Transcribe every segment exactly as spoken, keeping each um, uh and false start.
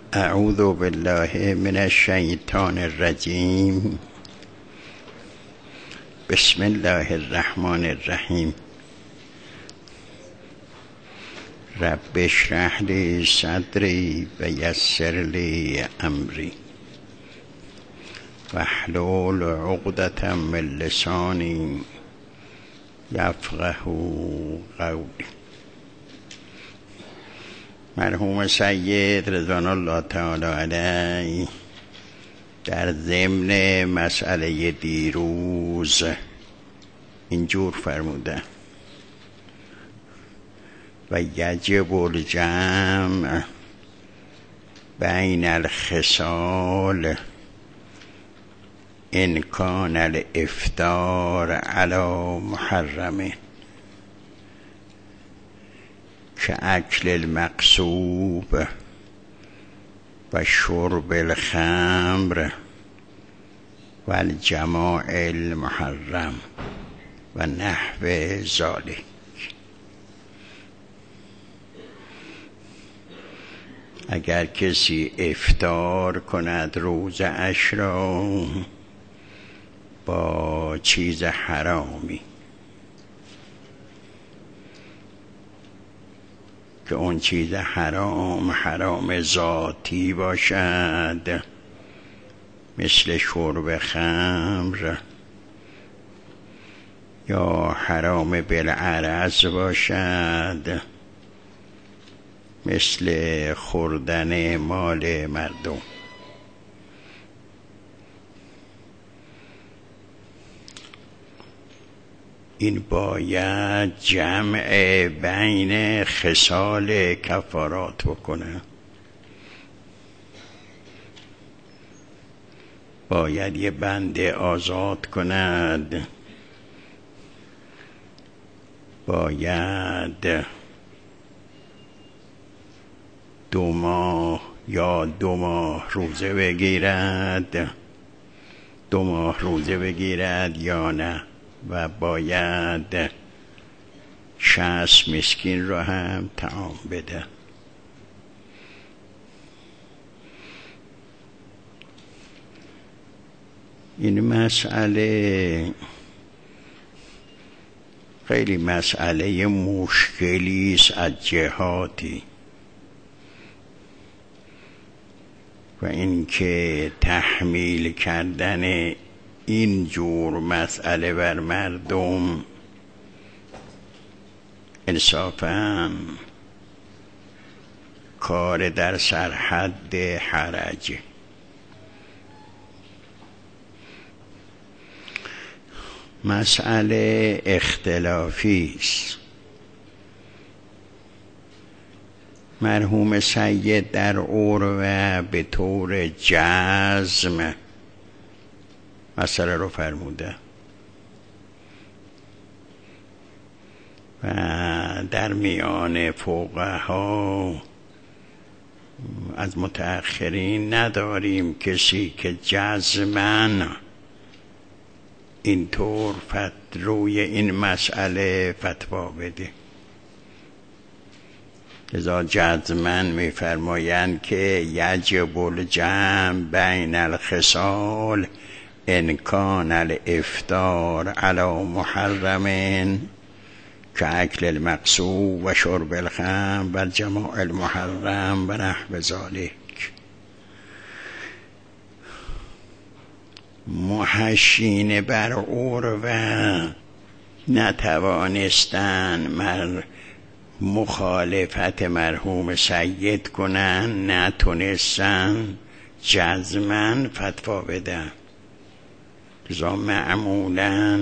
اعوذ بالله من الشیطان الرجیم. بسم الله الرحمن الرحیم. رب اشرح لی صدری و یسر لی امری واحلل عقدة من لسانی یفقهوا قولی. مرحوم سید رضوان الله تعالی علیه در ضمن مسئله دیروز اینجور فرموده: و یجب الجمع بین الخصال ان کان الافطار علی محرم که اکل المقصوب و شرب الخمر و الجماع المحرم و نحو ذلک. اگر کسی افطار کند روزه اش را با چیز حرامی که اون چیز حرام حرام ذاتی باشد، مثل شرب خمر، یا حرام بالعرض باشد، مثل خوردن مال مردم، این باید جمع بین خصال کفارات بکنه. باید یه بنده آزاد کند، باید دو ماه یا دو ماه روزه بگیرد، دو ماه روزه بگیرد یا نه، و باید شصت مسکین رو هم طعام بده. این مسئله خیلی مسئله مشکلی است از جهاتی، و اینکه تحمیل کردن این جور مسئله بر مردم انصافاً کار در سرحد حرج. مسئله اختلافی است. مرحوم سید در عروة به طور جزم مسئله رو فرموده و در میان فقها از متأخرین نداریم کسی که جزماً اینطور فت روی این مسئله فتوا بده. لذا جزماً می‌فرمایند که یجب الجمع بین الخصال ان کان الافطار علی محرم که اکل المقصوب و شرب الخمر و الجماع المحرم و نحو ذلک. محشین بر عروة نتوانستن مر مخالفت مرحوم سید کنن، نتونستن جزماً فتوا بدن. لذا معمولاً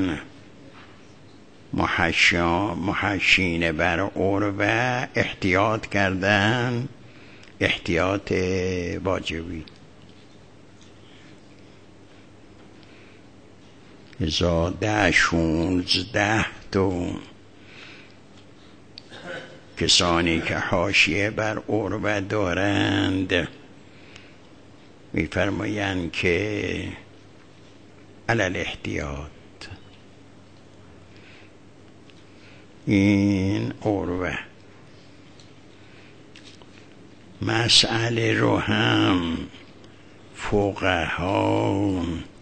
محشین بر عروة احتیاط کردن، احتیاط واجبی. لذا ده شونزده تو کسانی که حاشیه بر عروة دارند می‌فرمایند که علل احتیاط این عروة مسئله رو هم فقها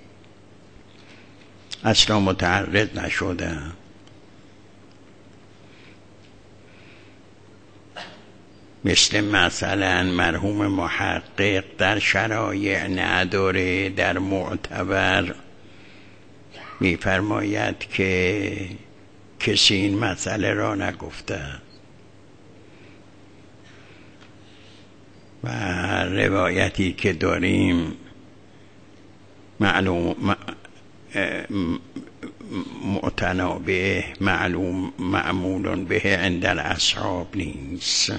اصلا متعرض نشدن. مثل مثلا مرحوم محقق در شرایع نداره، در معتبر میفرماید که کسی این مسئله را نگفته و روایتی که داریم معلوم معتنابه معلوم معمول به عند الاصحاب نیست.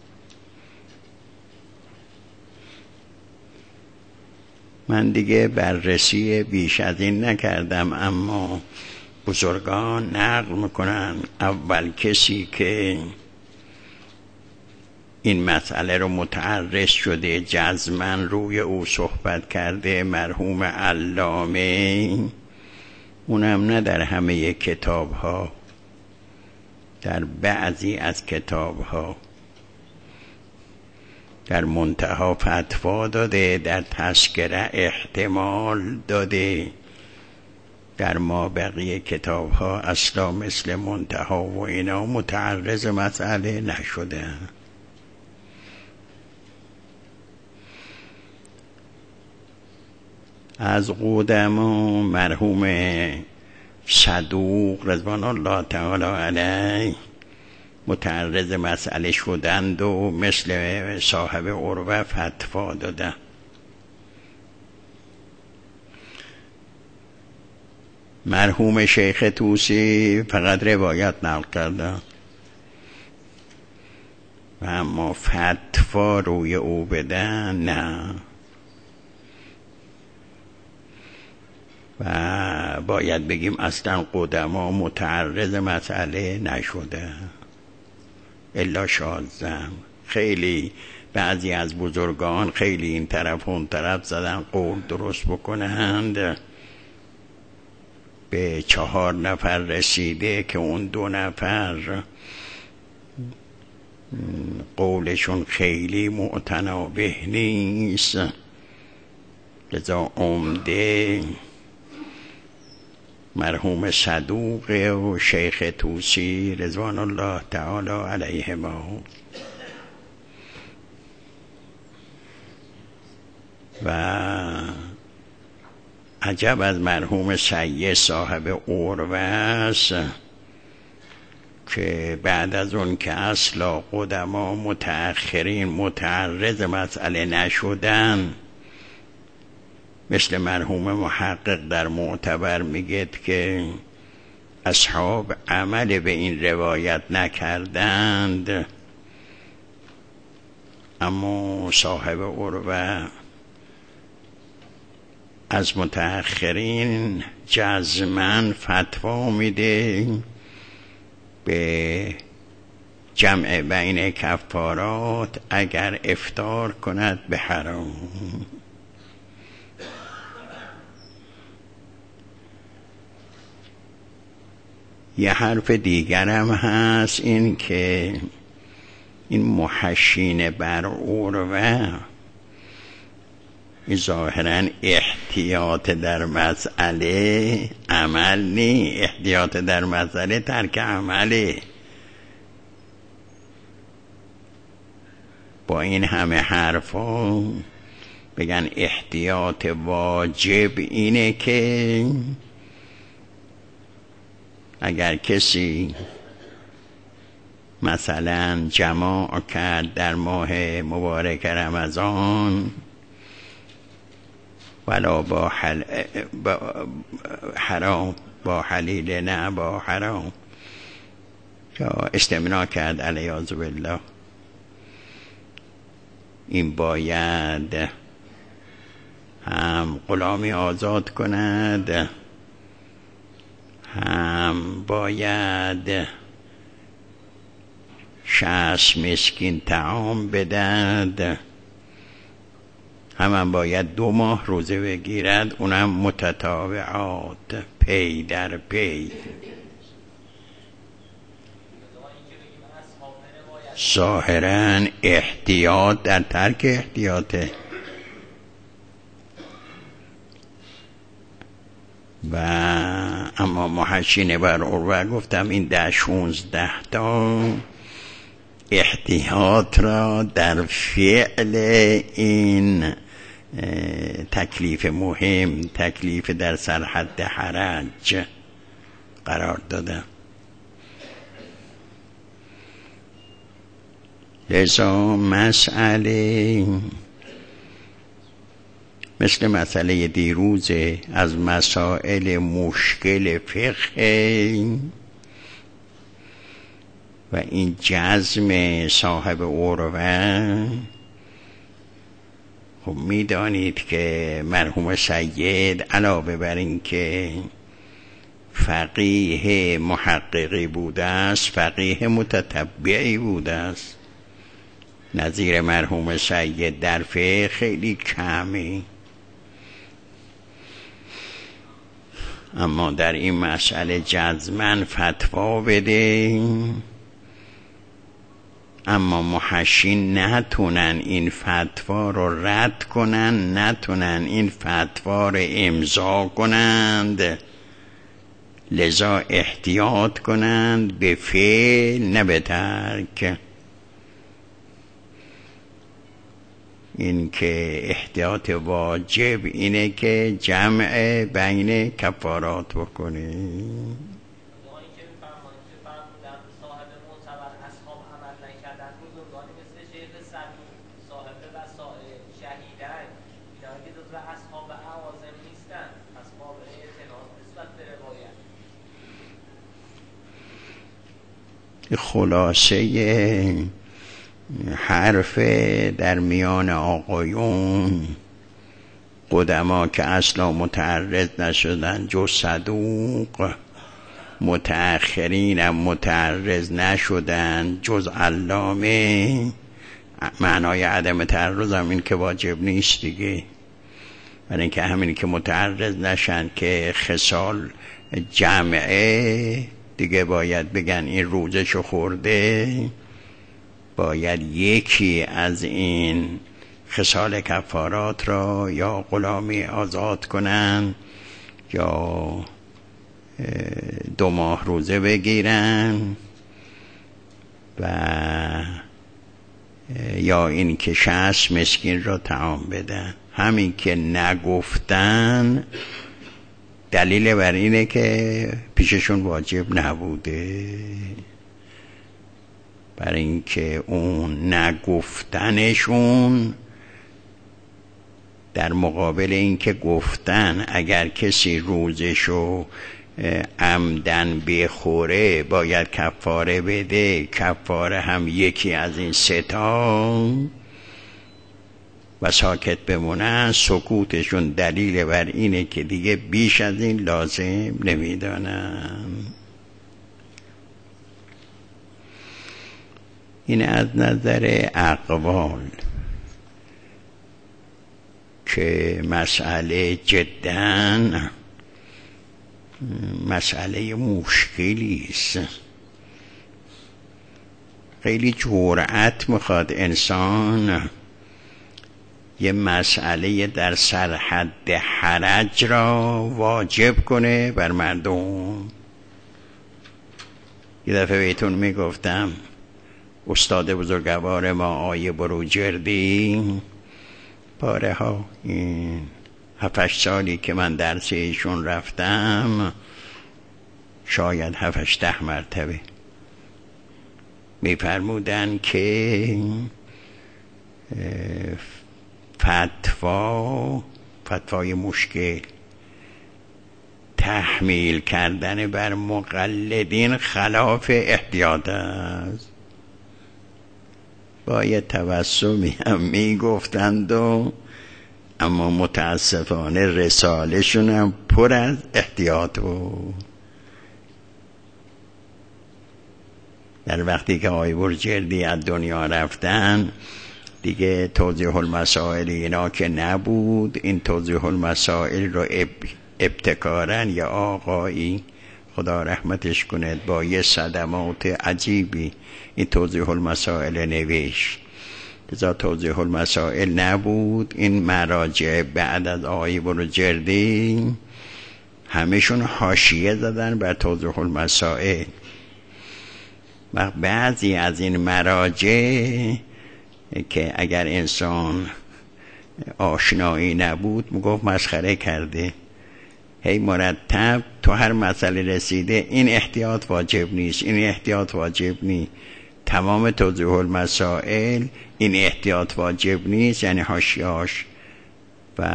من دیگه بررسی بیش از این نکردم، اما بزرگان نقل میکنن اول کسی که این مسئله رو متعرض شده جزماً روی او صحبت کرده مرحوم علامه، اونم نه در همه کتاب ها، در بعضی از کتاب ها. در منتهی فتوا داده، در تذکره احتمال داده، در ما بقیه کتاب ها اصلا مثل منتهی و اینا متعرض مسئله نشده. از قدما مرحوم صدوق رضوان الله تعالی علیه متعرض مسئله شدند و مثل صاحب عروه فتوا دادن. مرحوم شیخ طوسی فقط روایت نقل کردن و اما فتوا روی او بدن نه. و باید بگیم اصلا قدما متعرض مسئله نشده الا شاذم. خیلی بعضی از بزرگان خیلی این طرف اون طرف زدن قول درست بکنند، به چهار نفر رسیده که اون دو نفر قولشون خیلی معتنابه نیست. لذا عمده مرحوم صدوق و شیخ طوسی رضوان الله تعالی علیهما و عجب از مرحوم سید صاحب عروه است که بعد از اون که اصلا قدما متأخرین متعرض مسئله نشدن، مثل مرحوم محقق در معتبر میگه که اصحاب عمل به این روایت نکردند، اما صاحب عروه از متأخرین جزماً فتوا میده به جمع بین کفارات اگر افطار کند به حرام. یه حرف دیگرم هست، این که این محشین بر عروه ظاهرا احتیاط در مسئله عمل نی، احتیاط در مسئله ترک عمله. با این همه حرفا بگن احتیاط واجب اینه که اگر کسی مثلا جماع کرد در ماه مبارک رمضان ولا با, حل... با حرام با حلیل نه با حرام یا استمناء کرد علیاذ بالله، این باید هم غلامی آزاد کند، هم باید شصت مسکین طعام بدهد، هم, هم باید دو ماه روزه بگیرد، اونم متتابعات پی در پی. ظاهراً احتیاط در ترک احتیاطه و اما محشین بر عروه گفتم این ده شونزده تا احتیاط را در فعل این تکلیف مهم، تکلیف در سرحد حرج قرار دادم. لذا مسئله مثل مسئله دیروز از مسائل مشکل فقه و این جزم صاحب عروه، خب میدانید که مرحوم سید علاوه بر این که فقیه محققی بوده است، فقیه متتبعی بوده است. نظیر مرحوم سید در فقه خیلی کمی، اما در این مسئله جزمن فتوا بده. اما محشین نتونن این فتوا رو رد کنن، نتونن این فتوا رو امضا کنند، لذا احتیاط کنند به فعل نه به ترک. این که احتیاط واجب اینه که جمع بین کفارات بکنی. خلاصه حرف در میان آقایون قدما که اصلا متعرض نشدن جز صدوق، متأخرین هم متعرض نشدن جز علامه. معنای عدم تعرض هم این که واجب نیست دیگه، برای اینکه همین که متعرض نشن که خصال جمعه دیگه باید بگن این روزشو خورده، باید یکی از این خصال کفارات را یا غلامی آزاد کنن یا دو ماه روزه بگیرن و یا این که شصت مسکین را طعام بدن. همین که نگفتن دلیل بر اینه که پیششون واجب نبوده، برای اینکه اون نگفتنشون در مقابل اینکه گفتن اگر کسی روزشو عمدن بخوره باید کفاره بده، کفاره هم یکی از این سه تا و ساکت بمونن، سکوتشون دلیل بر اینه که دیگه بیش از این لازم نمیدانن. این از نظر اقوال که مسئله جداً مسئله مشکلی است. خیلی جرأت میخواد انسان یه مسئله در سرحد حرج را واجب کنه بر مردم. یه دفعه بهتون میگفتم استاد بزرگوار ما آیه بروجردی پاره ها این هفتش سالی که من درس ایشون رفتم شاید هفتش ده مرتبه میفرمودن که فتوا فتوای مشکل تحمیل کردن بر مقلدین خلاف احتیاط است. با یه تبسمی هم میگفتند و اما متاسفانه رسالشون هم پر از احتیاط بود. در وقتی که آقای بروجردی از دنیا رفتن دیگه توضیح المسائل اینا که نبود. این توضیح المسائل رو اب... ابتکارن یا آقایی خدا رحمتش کنه با یه صدمات عجیبی این توضیح المسائل نوشت. لذا توضیح المسائل نبود، این مراجع بعد از آقای بروجردی همشون حاشیه زدن بر توضیح المسائل و بعضی از این مراجع که اگر انسان آشنایی نبود میگفت مسخره کرده، هی مرتب تو هر مسئله رسیده این احتیاط واجب نیست، این احتیاط واجب نیست. تمام توضیح المسائل این احتیاط واجب نیست، یعنی حاشیه‌اش و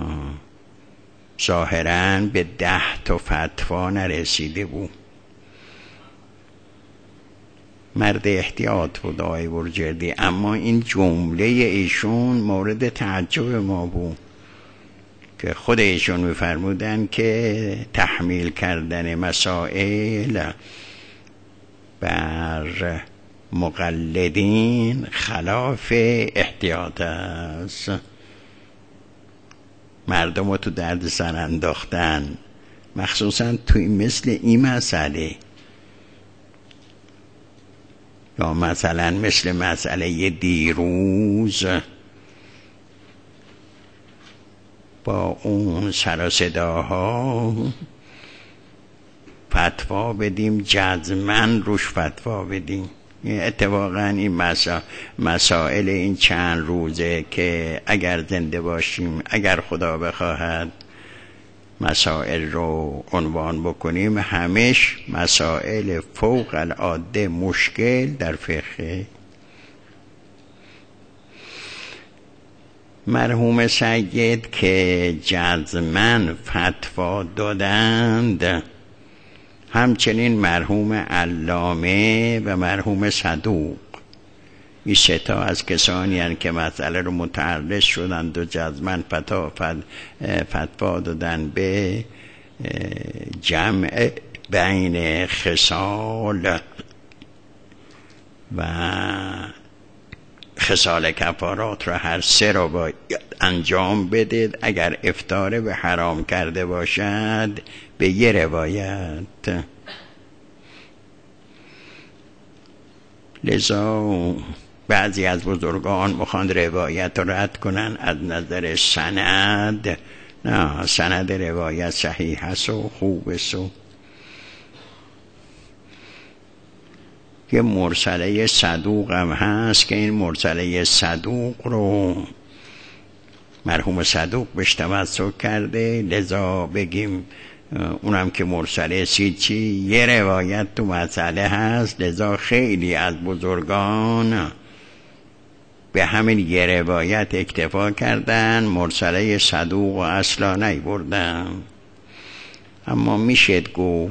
ظاهراً به ده تا فتوا نرسیده بود. مرد احتیاط بود آقای بروجردی، اما این جمله ایشون مورد تعجب ما بود که خود ایشون می‌فرمودن که تحمیل کردن مسائل بر مقلدین خلاف احتیاط است. مردم رو تو درد سر انداختن، مخصوصا توی مثل این مسئله، یا مثلا مثل مسئله دیروز با اون سر و صداها فتوا بدیم، جزمن روش فتوا بدیم. اتفاقا این مسا... مسائل این چند روزه که اگر زنده باشیم، اگر خدا بخواهد مسائل رو عنوان بکنیم، همش مسائل فوق العاده مشکل در فقه. مرحوم سید که جزمن فتوا دادند، همچنین مرحوم علامه و مرحوم صدوق، این سه تا از کسانی هستند که مسئله رو متعرض شدند و جزمن فتوا فتوا دادن به جمع بین خصال و خصال کفارات را هر سه را باید انجام بدید. اگر افطار به حرام کرده باشد به یه روایت. لذا بعضی از بزرگان میخوان روایت رو رد کنن از نظر سند. نه، سند روایت صحیح است و خوب است. و یه مرسله صدوق هم هست که این مرسله صدوق رو مرحوم صدوق بهش توسل کرده، لذا بگیم اونم که مرسله سی چی یه روایت تو مسئله هست. لذا خیلی از بزرگان به همین یه روایت اکتفا کردن، مرسله صدوق و اصلا نیبردن. اما میشد گفت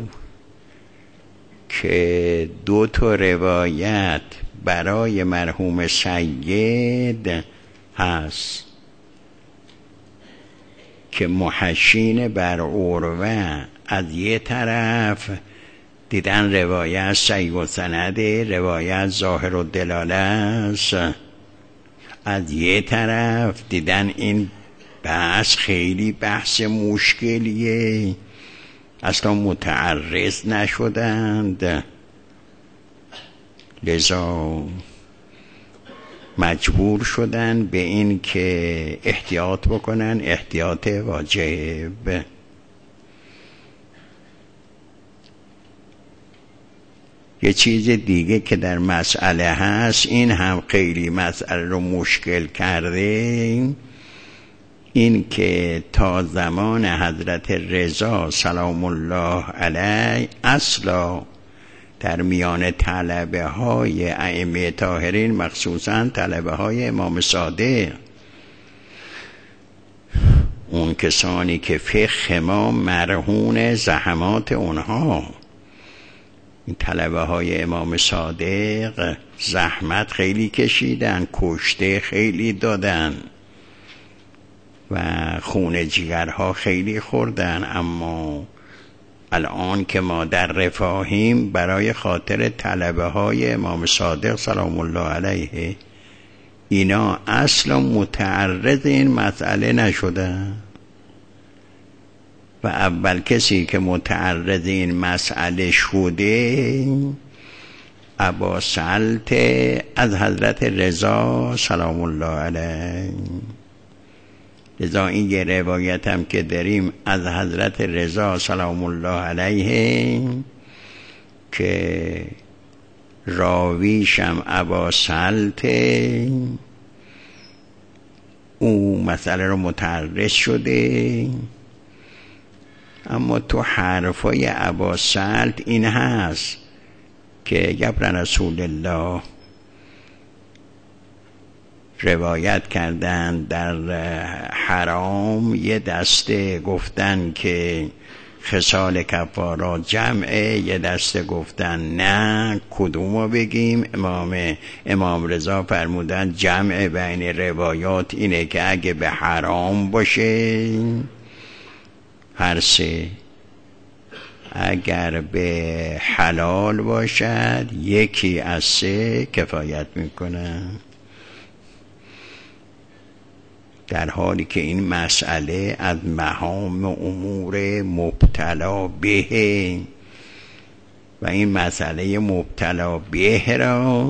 که دو تا روایت برای مرحوم سید هست که محشین بر عروه از یه طرف دیدن روایت صحیح و سنده، روایت ظاهر و دلاله است، از یه طرف دیدن این بحث خیلی بحث مشکلیه، اصلا متعرض نشدند. لذا مجبور شدن به این که احتیاط بکنن، احتیاط واجب. یه چیز دیگه که در مسئله هست، این هم خیلی مسئله رو مشکل کرده، این که تا زمان حضرت رضا سلام الله علیه اصلا در میان طلبه های ائمه طاهرین، مخصوصا طلبه های امام صادق، اون کسانی که فقه ما مرهون زحمات اونها، این طلبه های امام صادق زحمت خیلی کشیدن، کشته خیلی دادن و خون جگرها خیلی خوردن. اما الان که ما در رفاهیم، برای خاطر طلبه های امام صادق سلام الله علیه اینا اصلا متعرض این مسئله نشدن. و اول کسی که متعرض این مسئله شده ابا سلط از حضرت رضا سلام الله علیه. لذا این یه روایت هم که داریم از حضرت رضا سلام الله علیه که راویشم ابا سلط، او مسئله رو متعرض شده، اما تو حرفای ابا سلط این هست که گبر رسول الله روایت کردن در حرام یه دسته گفتن که خصال کفارات جمعه، یه دسته گفتن نه کدومو بگیم. امام امام رضا فرمودن جمع بین روایات اینه که اگه به حرام باشه هر سه، اگر به حلال باشد یکی از سه کفایت میکنه، در حالی که این مسئله از مهام امور مبتلا به و این مسئله مبتلا به را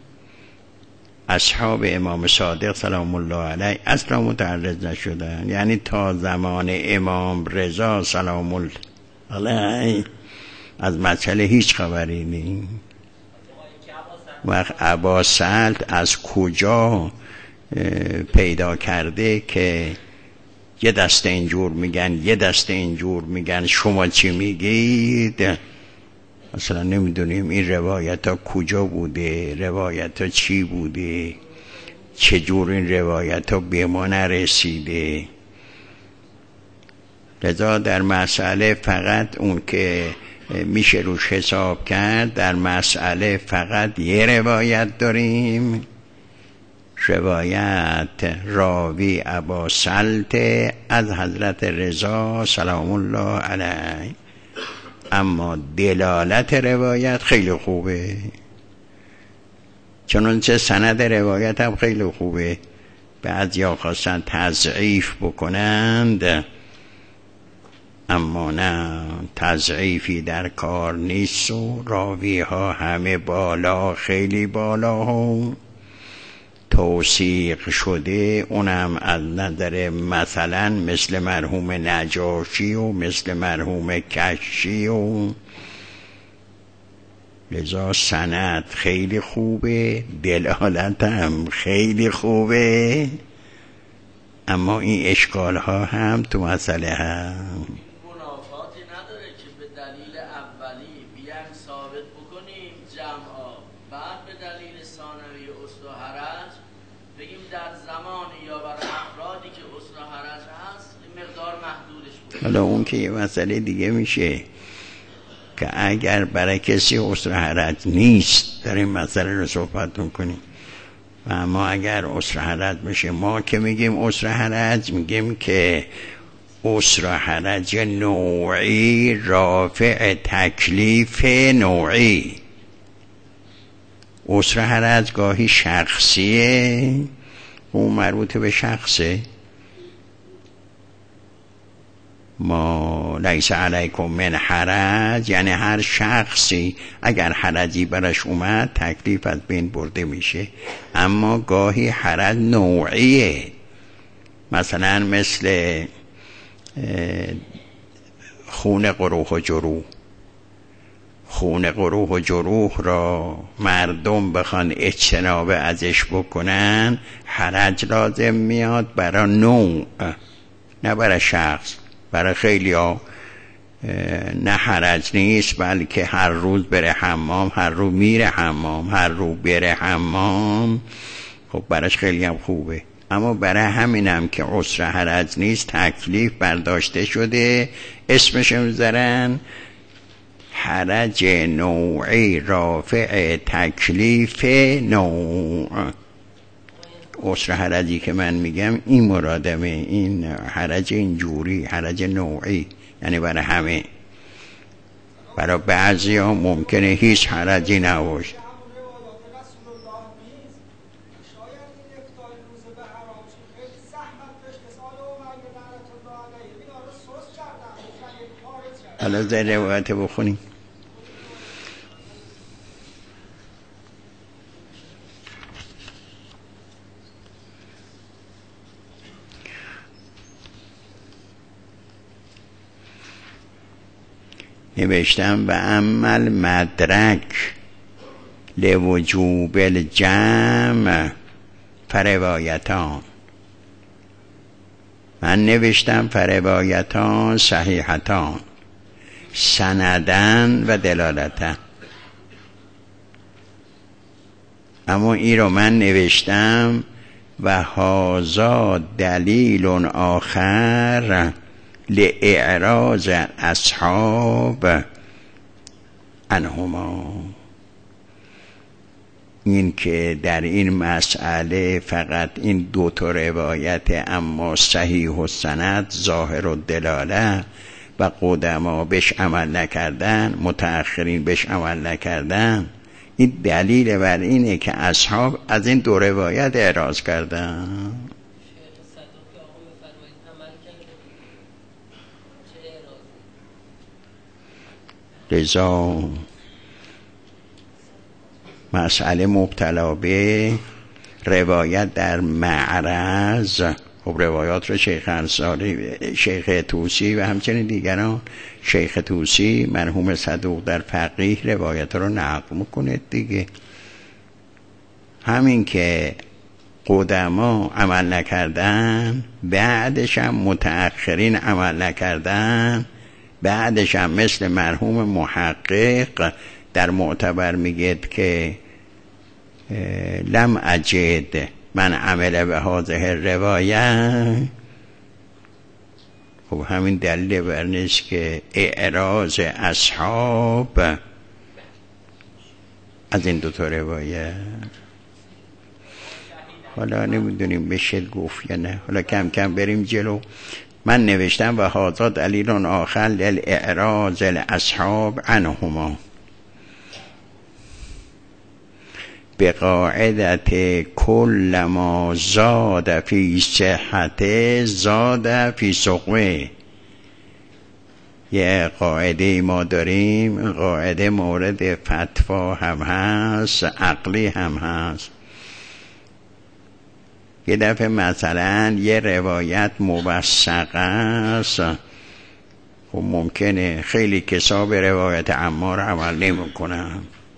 اصحاب امام صادق سلام الله علیه اصلا متعرض نشدن. یعنی تا زمان امام رضا سلام الله علیه از مسئله هیچ خبری نیست. وقت ابا سلط از کجا پیدا کرده که یه دسته اینجور میگن یه دسته اینجور میگن، شما چی میگید؟ اصلا نمیدونیم این روایت ها کجا بوده، روایت ها چی بوده، چجور این روایت ها به ما نرسیده. لذا در مسئله فقط اون که میشه روش حساب کرد، در مسئله فقط یه روایت داریم، روایت راوی ابا سلط از حضرت رضا سلام الله علیه، اما دلالت روایت خیلی خوبه، چنانچه سند روایت هم خیلی خوبه. بعضیا خواستن تضعیف بکنند، اما نه، تضعیفی در کار نیست و راوی ها همه بالا، خیلی بالا ها توثیق شده، اونم از نظر مثلا مثل مرحوم نجاشی و مثل مرحوم کشی و لذا سند خیلی خوبه، دلالت هم خیلی خوبه، اما این اشکال ها هم تو مسئله هم منافاتی نداره که به دلیل اولی بیان ثابت بکنیم جمعا، بعد به دلیل ثانوی اصل و حرج بگیم در زمان یا برای افرادی که اصل و حرج هست مقدار محدودش بود. حالا اون که یه مسئله دیگه میشه که اگر برای کسی اصل و حرج نیست در این مسئله رو صحبت میکنیم، و اما اگر اصل و حرج میشه، ما که میگیم اصل و حرج میگیم که اصل و حرج نوعی رافع تکلیف نوعی. اصل و حرج گاهی شخصیه، اون مربوط به شخصه، ما لیس علیکم من حرج، یعنی هر شخصی اگر حرجی برش اومد تکلیف از بین برده میشه. اما گاهی حرج نوعیه، مثلا مثل خون قروح و جروح، خون قروح و جروح را مردم بخوان اجتناب ازش بکنن، حرج لازم میاد برای نوع، نه برای شخص. برای خیلی ها نه حرج نیست، بلکه هر روز بره حمام، هر روز میره حمام، هر روز بره حمام، خب براش خیلی هم خوبه. اما برای همینم که عسر حرج نیست، تکلیف برداشته شده، اسمش میذارن حرج نوعی رافع تکلیف نوع. عسر حرجی که من میگم این مرادمه، این حرج اینجوری، حرج نوعی، یعنی برای همه. برای بعضی ها ممکنه هیچ حرجی نباشه. حالا در روایت بخونیم. نوشتم و عمل مدرک لوجوب الجمع فروایتان. من نوشتم فروایتان صحیحتان سندن و دلالتن، اما این رو من نوشتم و هذا دلیل آخر لإعراض اصحاب عنهما. این که در این مسئله فقط این دو تا روایت اما صحیح و سند ظاهر و دلاله و قدما بهش عمل نکردن، متأخرین بهش عمل نکردن، این دلیل بر اینه که اصحاب از این دو روایت اعراض کردن. لذا مسئله مبتلا به روایت در معرض، خب روایات رو شیخ انصاری، شیخ طوسی و همچنین دیگران، شیخ طوسی مرحوم صدوق در فقیه روایت رو نقل میکنه دیگه. همین که قدما عمل نکردن، بعدش هم متأخرین عمل نکردن، بعدش هم مثل مرحوم محقق در معتبر میگه که لم اجد من عمل به هذه روایت. خب همین دلیل بر نیست که اعراض اصحاب از این دو تا روایت. حالا نمیدونیم بشه گفت یا نه، حالا کم کم بریم جلو. من نوشتم و هذا دلیل آخر للاعراض الاصحاب عنهما بقاعدت کل ما زاد فی صحت زاد فی سقمه. یه قاعده ما داریم، قاعده مورد فتوا هم هست، عقلی هم هست. یه دفعه مثلا یه روایت موثقه است، خب ممکنه خیلی کسا به روایت عمار عمل نمی کنن،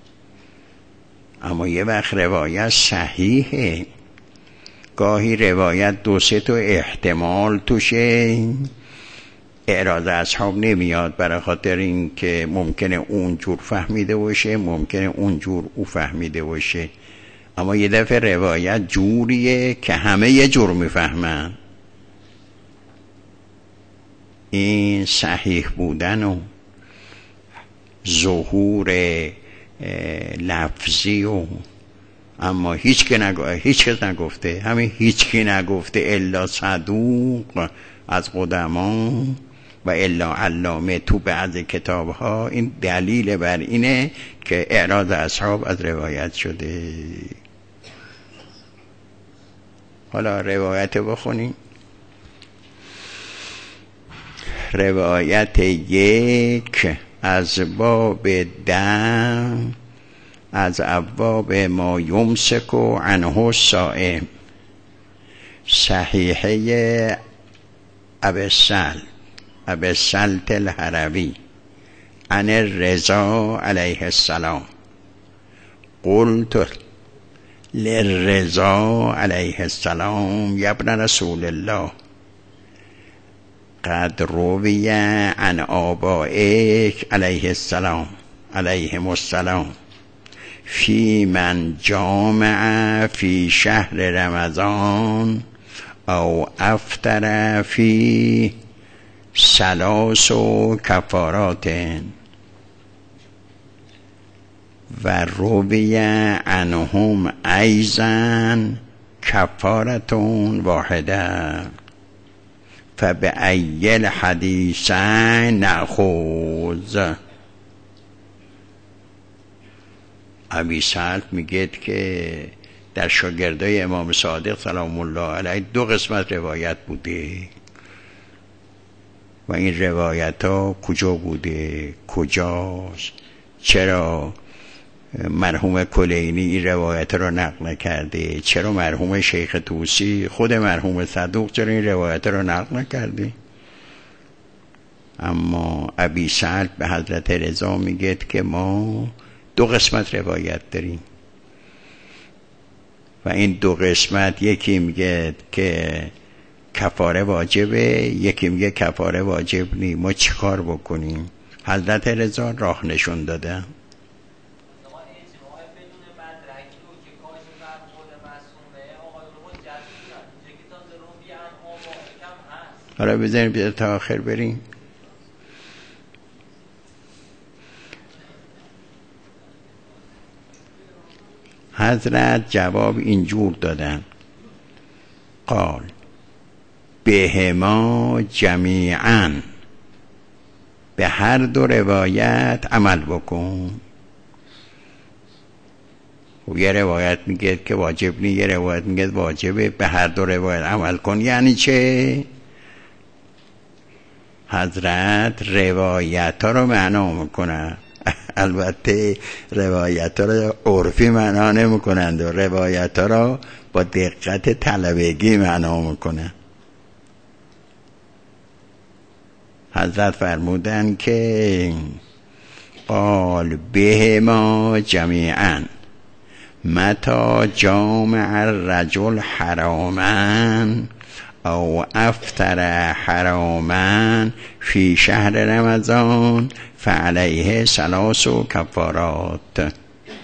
اما یه وقت روایت صحیحه، گاهی روایت دو سه تا احتمال توشه، اعراض اصحاب نمیاد، برای خاطر این که ممکنه اونجور فهمیده باشه، ممکنه اونجور او فهمیده باشه، اما یه دفعه روایت جوریه که همه یه جور میفهمن. این صحیح بودن و ظهور لفظی و اما هیچ که نگفته، هیچ کس نگفته، همین هیچ کی نگفته الا صدوق از قدما و الا علامه تو بعض کتاب ها، این دلیل بر اینه که اعراض اصحاب از روایت شده. حالا روایت بخونیم. روایت یک از باب دم از ابواب ما یمسک عنه الصائم، صحیحه ابی سلط ابی سلط الهروی عن الرضا علیه السلام. قلت للرضا علیه السلام یا ابن رسول الله قد روی عن آبائک علیه السلام علیهم السلام فی من جامع فی شهر رمضان او افطر فی ثلاث کفارات و روی عنهم ایضا کفارتون واحده فبأی الحدیثین نأخذ. ابی سلط میگه که در شاگردای امام صادق سلام الله علیه دو قسمت روایت بوده. و این روایت ها کجا بوده، کجاست، چرا مرحوم کلینی این روایت را نقل نکرده، چرا مرحوم شیخ طوسی خود مرحوم صدوق چرا این روایت را نقل نکرده. اما ابی سعد به حضرت رضا میگه که ما دو قسمت روایت داریم و این دو قسمت یکی میگه که کفاره واجبه، یکی میگه کفاره واجب نی، ما چی کار بکنیم؟ حضرت رضا راه نشون داده. حالا بذاریم بیاد تا آخر بریم. حضرت جواب اینجور دادن، قال بهما جمیعا، به هر دو روایت عمل بکن. و یه روایت میگه که واجب نی، یه روایت میگه واجبه، به هر دو روایت عمل کن. یعنی چه؟ حضرت روایت ها رو معنا میکنن، البته روایت ها رو عرفی معنا نمیکنند و روایت ها رو با دقت طلبگی معنا میکنن. حضرت فرمودن که قال بهما جمیعا متى جامع الرجل حراما او افطر حراما فی شهر رمضان فعلیه ثلاث کفارات،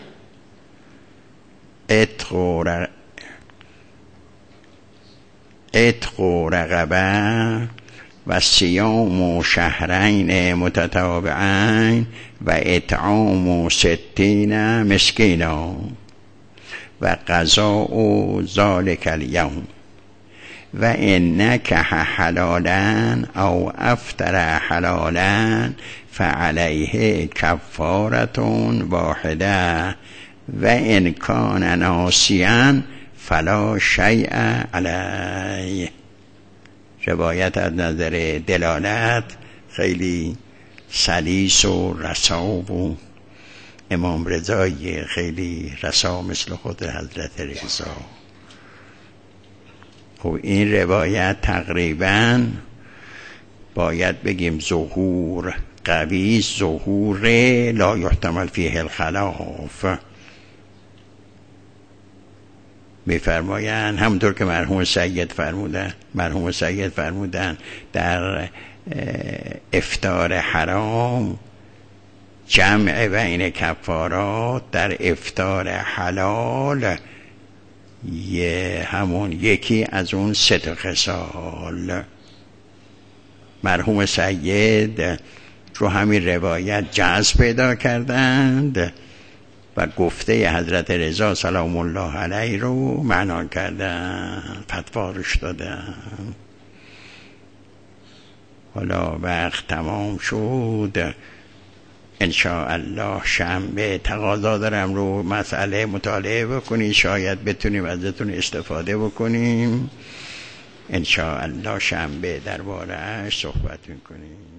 عتق رقبه و صیام شهرین متتابعین و اطعام ستین مسکینا و قضاء ذلک اليوم و ان نکح حلالا او افطر حلالا فعلیه کفارة واحده و ان کان ناسیا فلا شیء علیه. روایت از نظر دلالت خیلی سلیس و رسا و امام رضایی خیلی رسا مثل خود حضرت رضا. خب این روایت تقریبا باید بگیم ظهور قوی، ظهور لا یحتمل فیه الخلاف. میفرمایند همونطور که مرحوم سید فرمودن، مرحوم سید فرمودن در افطار حرام جمع بین کفارات، در افطار حلال یه همون یکی از اون سه تا خصال. مرحوم سید رو همین روایت جذب پیدا کردند و گفته حضرت رضا سلام الله علیه رو معنا کردن، فتوا روش دادن. حالا وقت تمام شد، انشاءالله شنبه تقاضا دارم رو مسئله مطالعه بکنی، شاید بتونیم ازتون استفاده بکنیم. انشاءالله شنبه درباره‌اش صحبت میکنیم.